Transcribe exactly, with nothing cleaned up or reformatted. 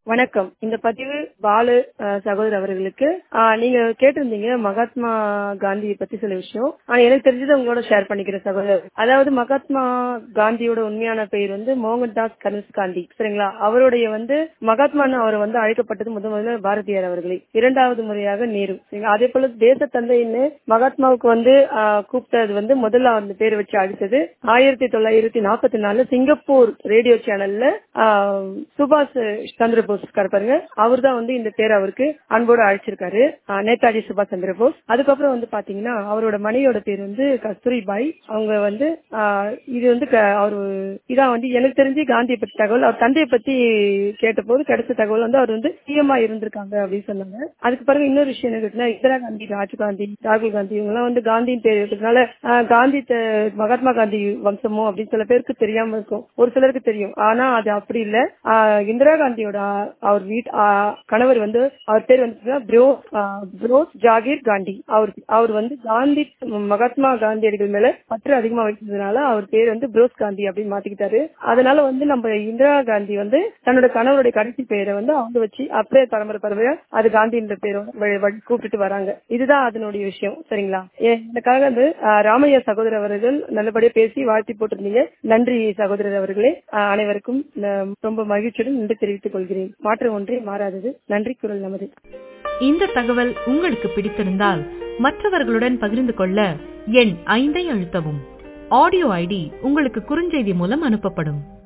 வணக்கம். இந்த பதிவு பாலு அஹ், சகோதரர் அவர்களுக்கு. ஆஹ், நீங்க கேட்டிருந்தீங்க மகாத்மா காந்தியை பத்தி சில விஷயம். ஆனா எனக்கு தெரிஞ்சதை உங்களோட ஷேர் பண்ணிக்கிறேன் சகோதரர். அதாவது மகாத்மா காந்தியோட உண்மையான பெயர் வந்து மோகன்தாஸ் கரம்சந்த் காந்தி, சரிங்களா? அவருடைய வந்து மகாத்மான்னு அவர் வந்து அழைக்கப்பட்டது முதல் முதல்ல பாரதியார் அவர்களை, இரண்டாவது முறையாக நேரு, சரிங்களா? அதே போல தேச தந்தைன்னு மகாத்மாவுக்கு வந்து ஆஹ், கூப்பிட்டது வந்து முதல்ல அந்த பேர் வச்சு அழைத்தது ஆயிரத்தி தொள்ளாயிரத்தி நாற்பத்தி நாலுல சிங்கப்பூர் ரேடியோ சேனல்ல ஆஹ், சுபாஷ் சந்திர போஸ் இருக்காரு பாருங்க, அவர் தான் வந்து இந்த பேர் அவருக்கு அன்போடு அழைச்சிருக்காரு, ஆஹ், நேதாஜி சுபாஷ் சந்திர போஸ். அதுக்கப்புறம் வந்து பாத்தீங்கன்னா அவரோட மனைவியோட பேர் வந்து கஸ்தூரிபாய். அவங்க வந்து ஆஹ், இது வந்து க- அவரு இதான் வந்து எனக்கு தெரிஞ்சு காந்தியை பத்தி தகவல். அவர் தந்தையை பத்தி கேட்டபோது கிடைச்ச தகவல் வந்து அவர் வந்து சிஎம்ஆ இருந்திருக்காங்க அப்படின்னு சொன்னாங்க. அதுக்கு பிறகு இன்னொரு விஷயம் என்ன கேட்டீங்கன்னா, இந்திரா காந்தி, ராஜீவ் காந்தி, ராகுல் காந்தி இவங்க எல்லாம் வந்து காந்தியின் பேர் இருக்கிறதுனால ஆஹ், காந்தி த- மகாத்மா காந்தி வம்சமோ அப்படின்னு சில பேருக்கு தெரியாம இருக்கும், ஒரு சிலருக்கு தெரியும். ஆனா அது அப்படி இல்ல. ஆஹ், இந்திரா காந்தியோட ஆஹ், அவர் வீட் ஆஹ், கணவர் வந்து அவர் பேர் வந்து ப்ரோ ஆஹ், புரோஸ் ஜாகீர் காந்தி. அவர் அவர் வந்து காந்தி மகாத்மா காந்தியடிகள் மேல பற்று அதிகமா வைக்கிறதுனால அவர் பேர் வந்து புரோஸ் காந்தி அப்படின்னு மாத்திக்கிட்டாரு. அதனால வந்து நம்ம இந்திரா காந்தி வந்து தன்னோட கணவருடைய கடைசி பெயரை வந்து அவங்க வச்சு அப்படியே பரம்பரை பரம்பரையா அது காந்தின்ற பேரோட வழி- வழி கூப்பிட்டுட்டு வராங்க. இதுதான் அதனுடைய விஷயம், சரிங்களா? ஏ- எனக்காக வந்து ஆஹ், ராமையா சகோதரர் அவர்கள் நல்லபடியா பேசி வாழ்த்தி போட்டிருந்தீங்க. நன்றி சகோதரர் அவர்களே. ஆஹ், அனைவருக்கும் நான் ரொம்ப மகிழ்ச்சியுடன் நன்றி தெரிவித்துக் கொள்கிறேன். மாற்றம் ஒன்றே மாறாதது. நன்றி. குரல் நமது. இந்த தகவல் உங்களுக்கு பிடித்திருந்தால் மற்றவர்களுடன் பகிர்ந்து கொள்ள எண் ஐந்தை அழுத்தவும். ஆடியோ ஐடி உங்களுக்கு குறுஞ்செய்தி மூலம் அனுப்பப்படும்.